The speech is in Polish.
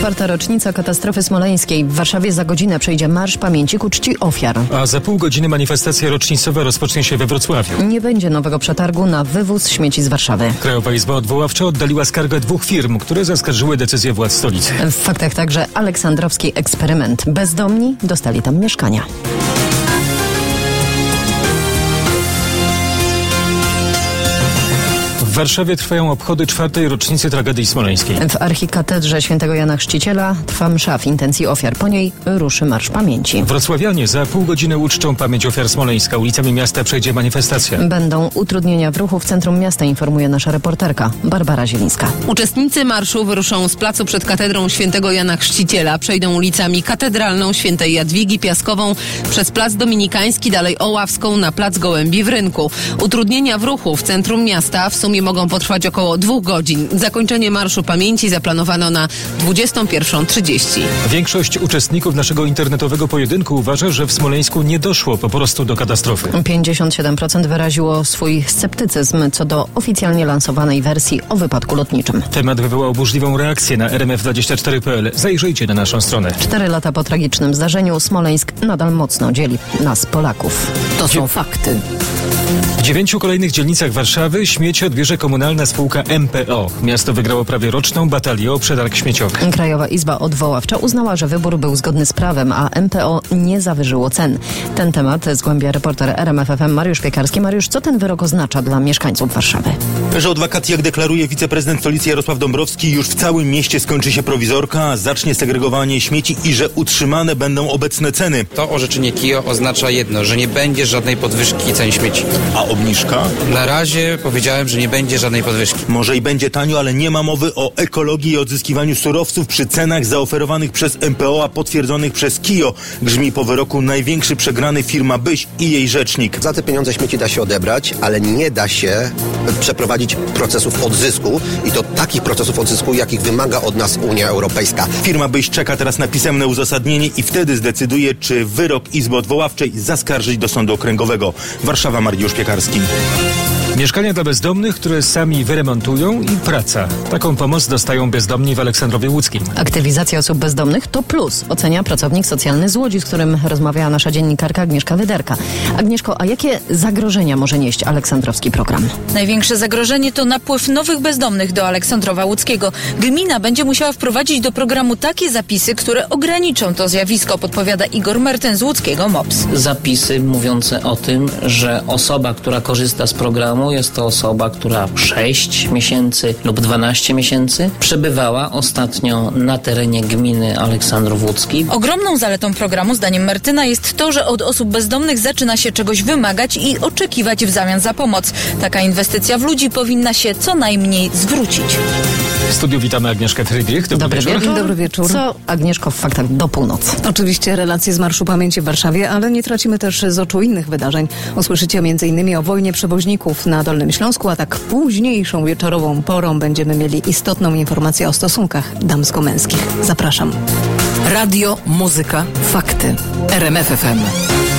4. rocznica katastrofy smoleńskiej. W Warszawie za godzinę przejdzie Marsz Pamięci ku czci ofiar. A za pół godziny manifestacja rocznicowa rozpocznie się we Wrocławiu. Nie będzie nowego przetargu na wywóz śmieci z Warszawy. Krajowa Izba Odwoławcza oddaliła skargę 2 firm, które zaskarżyły decyzję władz stolicy. W faktach także aleksandrowski eksperyment. Bezdomni dostali tam mieszkania. W Warszawie trwają obchody 4. rocznicy tragedii smoleńskiej. W archikatedrze świętego Jana Chrzciciela trwa msza w intencji ofiar. Po niej ruszy Marsz Pamięci. Wrocławianie za pół godziny uczczą pamięć ofiar Smoleńska. Ulicami miasta przejdzie manifestacja. Będą utrudnienia w ruchu w centrum miasta, informuje nasza reporterka Barbara Zielińska. Uczestnicy marszu wyruszą z placu przed katedrą świętego Jana Chrzciciela. Przejdą ulicami Katedralną, Świętej Jadwigi, Piaskową, przez Plac Dominikański, dalej Oławską, na Plac Gołębi w Rynku. Utrudnienia w ruchu w centrum miasta w sumie mogą potrwać około 2 godzin. Zakończenie Marszu Pamięci zaplanowano na 21:30. Większość uczestników naszego internetowego pojedynku uważa, że w Smoleńsku nie doszło po prostu do katastrofy. 57% wyraziło swój sceptycyzm co do oficjalnie lansowanej wersji o wypadku lotniczym. Temat wywołał burzliwą reakcję na rmf24.pl. Zajrzyjcie na naszą stronę. 4 lata po tragicznym zdarzeniu Smoleńsk nadal mocno dzieli nas, Polaków. To są fakty. W 9 kolejnych dzielnicach Warszawy śmieci odbierze komunalna spółka MPO. Miasto wygrało prawie roczną batalię o przetarg śmieciowy. Krajowa Izba Odwoławcza uznała, że wybór był zgodny z prawem, a MPO nie zawyżyło cen. Ten temat zgłębia reporter RMF FM Mariusz Piekarski. Mariusz, co ten wyrok oznacza dla mieszkańców Warszawy? Że od wakacji, jak deklaruje wiceprezydent stolicy Jarosław Dąbrowski, już w całym mieście skończy się prowizorka, zacznie segregowanie śmieci i że utrzymane będą obecne ceny. To orzeczenie KIO oznacza jedno, że nie będzie żadnej podwyżki cen śmieci. A obniżka? Na razie powiedziałem, że nie będzie żadnej podwyżki. Może i będzie tanio, ale nie ma mowy o ekologii i odzyskiwaniu surowców przy cenach zaoferowanych przez MPO, a potwierdzonych przez KIO. Grzmi po wyroku największy przegrany firma Byś i jej rzecznik. Za te pieniądze śmieci da się odebrać, ale nie da się przeprowadzić procesów odzysku i to takich procesów odzysku, jakich wymaga od nas Unia Europejska. Firma Byś czeka teraz na pisemne uzasadnienie i wtedy zdecyduje, czy wyrok Izby Odwoławczej zaskarżyć do Sądu Okręgowego. Warszawa, Mariusz Piekarski. Mieszkania dla bezdomnych, które sami wyremontują i praca. Taką pomoc dostają bezdomni w Aleksandrowie Łódzkim. Aktywizacja osób bezdomnych to plus, ocenia pracownik socjalny z Łodzi, z którym rozmawiała nasza dziennikarka Agnieszka Wyderka. Agnieszko, a jakie zagrożenia może nieść aleksandrowski program? Największe zagrożenie to napływ nowych bezdomnych do Aleksandrowa Łódzkiego. Gmina będzie musiała wprowadzić do programu takie zapisy, które ograniczą to zjawisko, podpowiada Igor Merten z łódzkiego MOPS. Zapisy mówiące o tym, że osoba, która korzysta z programu, jest to osoba, która 6 miesięcy lub 12 miesięcy przebywała ostatnio na terenie gminy Aleksandrów Łódzki. Ogromną zaletą programu, zdaniem Mertyna, jest to, że od osób bezdomnych zaczyna się czegoś wymagać i oczekiwać w zamian za pomoc. Taka inwestycja w ludzi powinna się co najmniej zwrócić. W studiu witamy Agnieszkę Frydrych. Dobry wieczór. Co, Agnieszko, w faktach do północy? Oczywiście relacje z Marszu Pamięci w Warszawie, ale nie tracimy też z oczu innych wydarzeń. Usłyszycie m.in. o wojnie przewoźników na Dolnym Śląsku, a tak późniejszą wieczorową porą będziemy mieli istotną informację o stosunkach damsko-męskich. Zapraszam. Radio, muzyka, fakty. RMF FM.